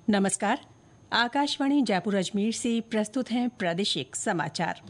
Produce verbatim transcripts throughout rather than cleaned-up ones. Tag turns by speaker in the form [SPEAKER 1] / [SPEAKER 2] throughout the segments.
[SPEAKER 1] नमस्कार। आकाशवाणी जयपुर अजमेर से प्रस्तुत हैं प्रादेशिक समाचार।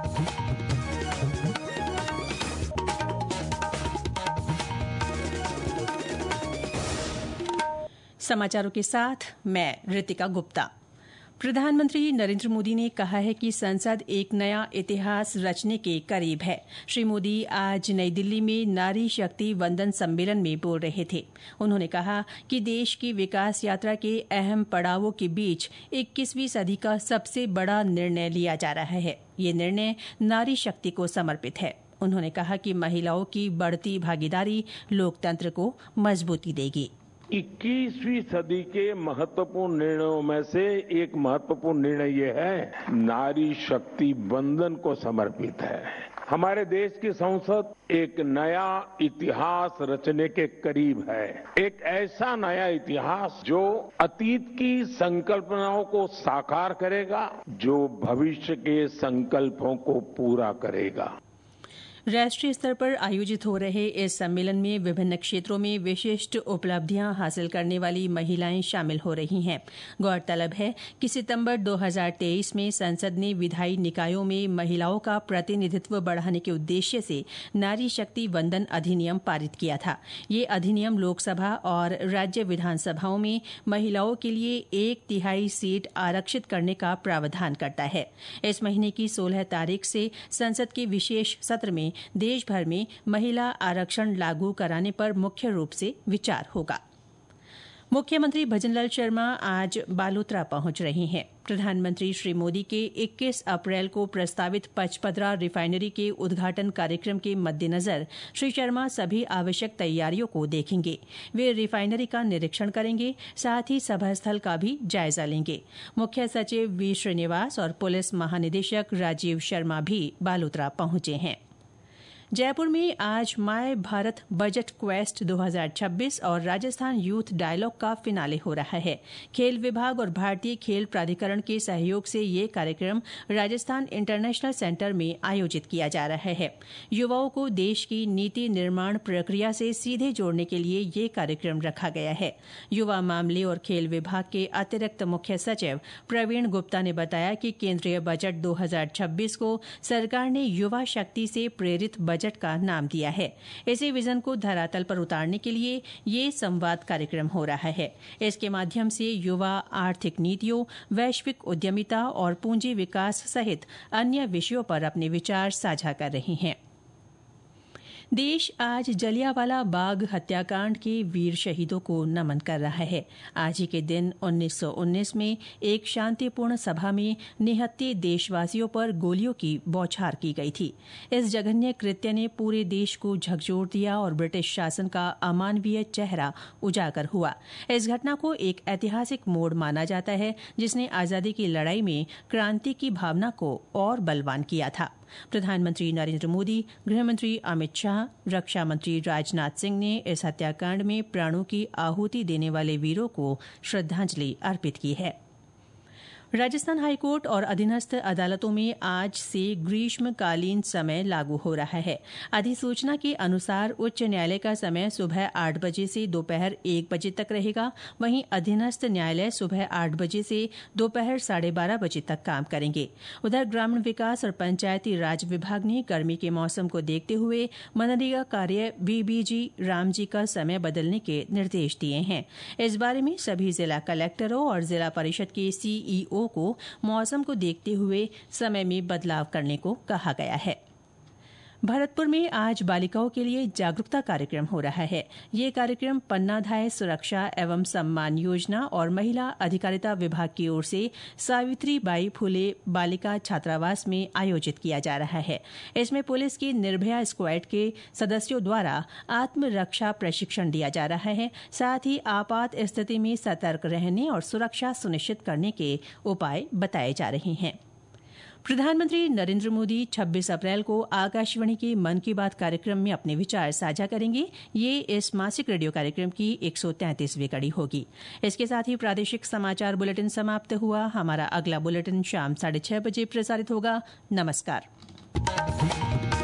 [SPEAKER 1] समाचारों के साथ मैं ऋतिका गुप्ता। प्रधानमंत्री नरेंद्र मोदी ने कहा है कि संसद एक नया इतिहास रचने के करीब है। श्री मोदी आज नई दिल्ली में नारी शक्ति वंदन सम्मेलन में बोल रहे थे। उन्होंने कहा कि देश की विकास यात्रा के अहम पड़ावों के बीच इक्कीसवीं सदी का सबसे बड़ा निर्णय लिया जा रहा है। ये निर्णय नारी शक्ति को समर्पित है। उन्होंने कहा कि महिलाओं की बढ़ती भागीदारी लोकतंत्र को मजबूती देगी।
[SPEAKER 2] इक्कीसवीं सदी के महत्वपूर्ण निर्णयों में से एक महत्वपूर्ण निर्णय ये है, नारी शक्ति वंदन को समर्पित है। हमारे देश की संसद एक नया इतिहास रचने के करीब है। एक ऐसा नया इतिहास जो अतीत की संकल्पनाओं को साकार करेगा, जो भविष्य के संकल्पों को पूरा करेगा।
[SPEAKER 1] राष्ट्रीय स्तर पर आयोजित हो रहे इस सम्मेलन में विभिन्न क्षेत्रों में विशिष्ट उपलब्धियां हासिल करने वाली महिलाएं शामिल हो रही हैं। गौरतलब है कि सितंबर दो हज़ार तेईस में संसद ने विधायी निकायों में महिलाओं का प्रतिनिधित्व बढ़ाने के उद्देश्य से नारी शक्ति वंदन अधिनियम पारित किया था। ये अधिनियम लोकसभा और राज्य विधानसभाओं में महिलाओं के लिए एक तिहाई सीट आरक्षित करने का प्रावधान करता है। इस महीने की सोलह तारीख से संसद के विशेष सत्र में देश भर में महिला आरक्षण लागू कराने पर मुख्य रूप से विचार होगा। मुख्यमंत्री भजनलाल शर्मा आज बालोतरा पहुंच रहे हैं। प्रधानमंत्री श्री मोदी के इक्कीस अप्रैल को प्रस्तावित पचपदरा रिफाइनरी के उद्घाटन कार्यक्रम के मद्देनजर श्री शर्मा सभी आवश्यक तैयारियों को देखेंगे। वे रिफाइनरी का निरीक्षण करेंगे, साथ ही सभा स्थल का भी जायजा लेंगे। मुख्य सचिव वी श्रीनिवास और पुलिस महानिदेशक राजीव शर्मा भी बालोतरा पहुंचे हैं। जयपुर में आज माय भारत बजट क्वेस्ट दो हज़ार छब्बीस और राजस्थान यूथ डायलॉग का फिनाले हो रहा है। खेल विभाग और भारतीय खेल प्राधिकरण के सहयोग से ये कार्यक्रम राजस्थान इंटरनेशनल सेंटर में आयोजित किया जा रहा है। युवाओं को देश की नीति निर्माण प्रक्रिया से सीधे जोड़ने के लिए ये कार्यक्रम रखा गया है। युवा मामले और खेल विभाग के अतिरिक्त मुख्य सचिव प्रवीण गुप्ता ने बताया कि केंद्रीय बजट दो हज़ार छब्बीस को सरकार ने युवा शक्ति से प्रेरित बजट का नाम दिया है। इसी विजन को धरातल पर उतारने के लिए ये संवाद कार्यक्रम हो रहा है। इसके माध्यम से युवा आर्थिक नीतियों, वैश्विक उद्यमिता और पूंजी विकास सहित अन्य विषयों पर अपने विचार साझा कर रहे हैं। देश आज जलियांवाला बाग हत्याकांड के वीर शहीदों को नमन कर रहा है। आज ही के दिन उन्नीस सौ उन्नीस में एक शांतिपूर्ण सभा में निहत्थे देशवासियों पर गोलियों की बौछार की गई थी। इस जघन्य कृत्य ने पूरे देश को झकझोर दिया और ब्रिटिश शासन का अमानवीय चेहरा उजागर हुआ। इस घटना को एक ऐतिहासिक मोड़ माना जाता है, जिसने आजादी की लड़ाई में क्रांति की भावना को और बलवान किया था। प्रधानमंत्री नरेंद्र मोदी, गृहमंत्री अमित शाह, रक्षा मंत्री राजनाथ सिंह ने इस हत्याकांड में प्राणों की आहुति देने वाले वीरों को श्रद्धांजलि अर्पित की है। राजस्थान हाईकोर्ट और अधीनस्थ अदालतों में आज से ग्रीष्मकालीन समय लागू हो रहा है। अधिसूचना के अनुसार उच्च न्यायालय का समय सुबह आठ बजे से दोपहर एक बजे तक रहेगा। वहीं अधीनस्थ न्यायालय सुबह आठ बजे से दोपहर साढ़े बारह बजे तक काम करेंगे। उधर ग्रामीण विकास और पंचायती राज विभाग ने गर्मी के मौसम को देखते हुए मनरेगा कार्य बीबीजी रामजी का समय बदलने के निर्देश दिए हैं। इस बारे में सभी जिला कलेक्टरों और जिला परिषद के सीईओ को मौसम को देखते हुए समय में बदलाव करने को कहा गया है। भरतपुर में आज बालिकाओं के लिए जागरूकता कार्यक्रम हो रहा है। ये कार्यक्रम पन्नाधाय सुरक्षा एवं सम्मान योजना और महिला अधिकारिता विभाग की ओर से सावित्री बाई फुले बालिका छात्रावास में आयोजित किया जा रहा है। इसमें पुलिस की निर्भया स्क्वाड के सदस्यों द्वारा आत्मरक्षा प्रशिक्षण दिया जा रहा है। साथ ही आपात स्थिति में सतर्क रहने और सुरक्षा सुनिश्चित करने के उपाय बताए जा रहे हैं। प्रधानमंत्री नरेंद्र मोदी छब्बीस अप्रैल को आकाशवाणी के मन की बात कार्यक्रम में अपने विचार साझा करेंगे। ये इस मासिक रेडियो कार्यक्रम की एक सौ तैंतीसवीं कड़ी होगी। इसके साथ ही प्रादेशिक समाचार बुलेटिन समाप्त हुआ। हमारा अगला बुलेटिन शाम साढ़े छह बजे प्रसारित होगा। नमस्कार।